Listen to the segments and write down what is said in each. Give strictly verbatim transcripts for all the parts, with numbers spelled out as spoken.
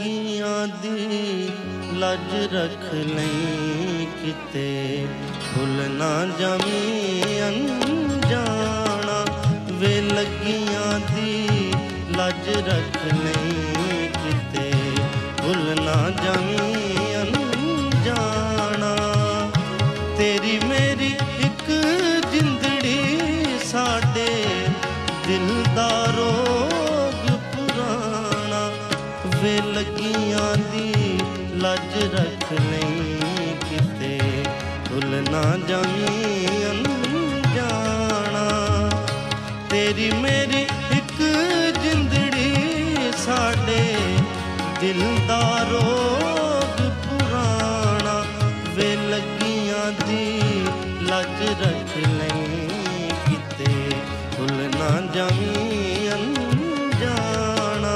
लगियां दी लज रख लई किते भुल ना जामी अनजाना वे लगियां दी लज रख लई किते भुल ना जामी अनजाना तेरी मेरी एक जिंदड़ी साडे दिल दा रोग पुराना वे लगियां दी लज रख लई किते भुल ना जामी अनजाना तेरी मेरी एक जिंदड़ी साडे दिल दा रोग पुराना वे लगियां दी लज रख लई किते भुल ना जामी अनजाना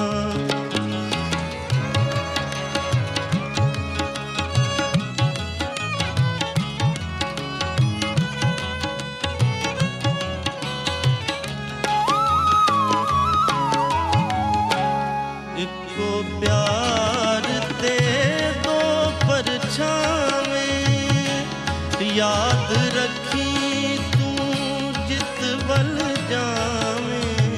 इको प्यार ते दो परछावें याद रखी तू जित बल जावें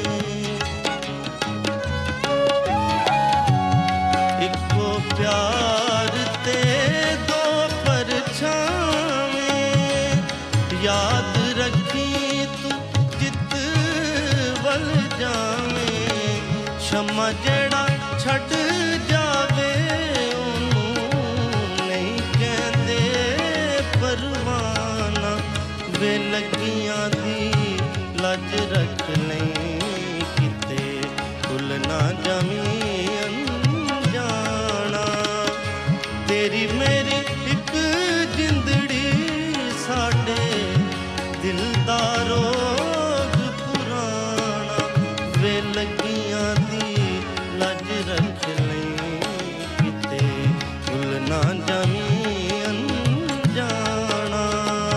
इको प्यार ते दो परछावें याद रखी तू जित बल जावें क्षमा जड़ा छड़ जावे नहीं कहते परवाना वे लगियां दी लज रख लई किते भुल ना जामी अनजाना तेरी मेरी एक जिंदड़ी साडे दिल दा रोग पुराना वे लगियां दी लज रख लई किते भुल ना जामी अनजाना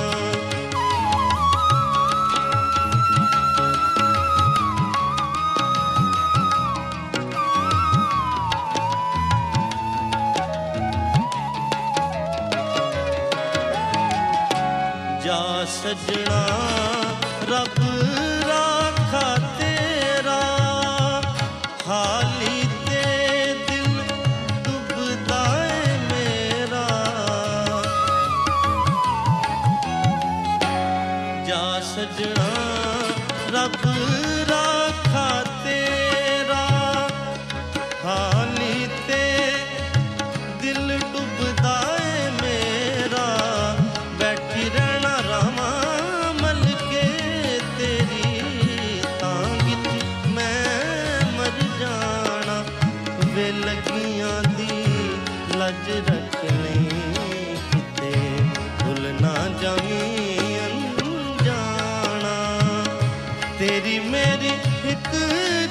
जा सजना रब राखा तेरा हाली ते दिल डुबदा है मेरा जा सजना रब राखा तेरा हाली ते दिल डुबदा है मेरा बैठी रहना रामा मल के तेरी तांग मैं मर जाना वे लगियां दी लज रख लई किते भुल ना जामी अनजाना तेरी मेरी एक